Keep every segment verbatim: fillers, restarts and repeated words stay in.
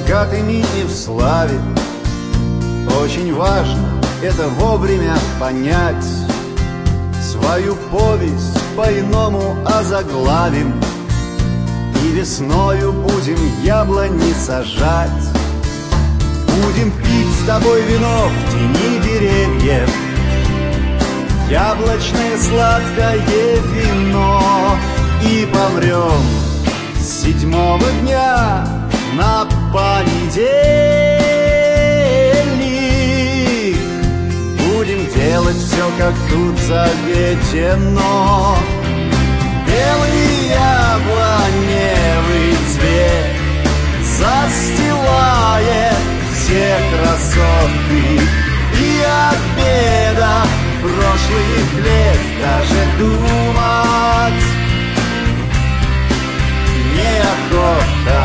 богатыми и в славе. Очень важно это вовремя понять. Свою повесть по-иному озаглавим, и весною будем яблони сажать. Будем пить с тобой вино в тени деревьев, яблочное сладкое вино, и помрем с седьмого дня на понедельник. Будем делать все, как тут заведено. Белый яблоневый цвет застилает все красоты, и от бедах прошлых лет даже думать неохота.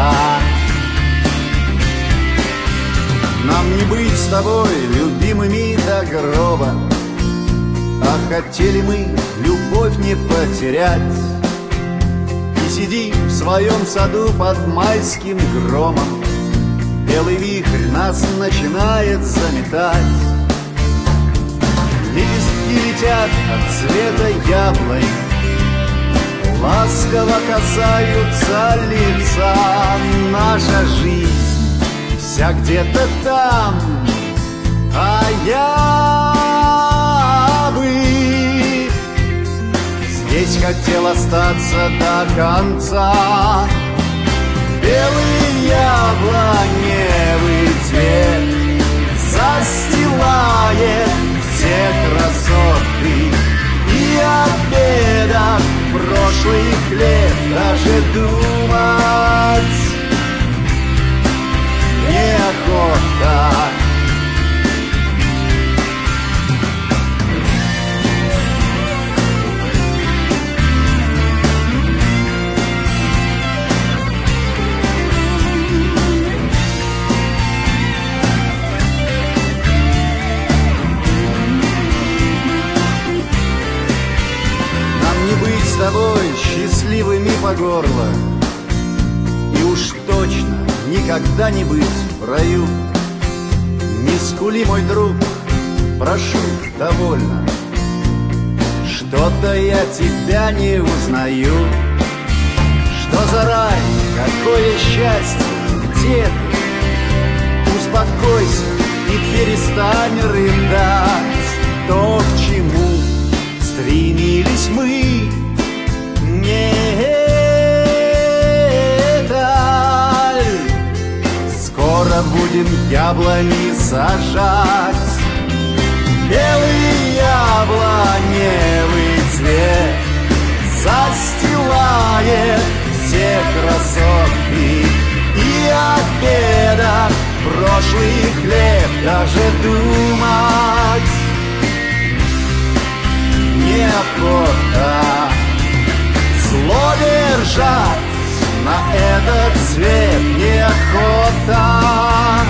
Нам не быть с тобой любимыми до гроба, а хотели мы любовь не потерять. И сидим в своем саду под майским громом, белый вихрь нас начинает заметать. Лепестки летят от цвета яблонь, ласково касаются лица. Наша жизнь вся где-то там, а я бы здесь хотел остаться до конца. Белый яблоневый цвет застилает все красоты, и от бедах прошлых лет даже думать неохота. С тобой счастливыми по горло, и уж точно никогда не быть в раю. Не скули, мой друг, прошу, довольно. Что-то я тебя не узнаю. Что за рай, какое счастье, где ты? Успокойся и перестань рыдать. То, к чему стремились мы, медаль. Скоро будем яблони сажать. Белый яблоневый цвет застилает все красоты, и от бедах прошлых лет даже думать неохота. Зло держать на этот свет неохота.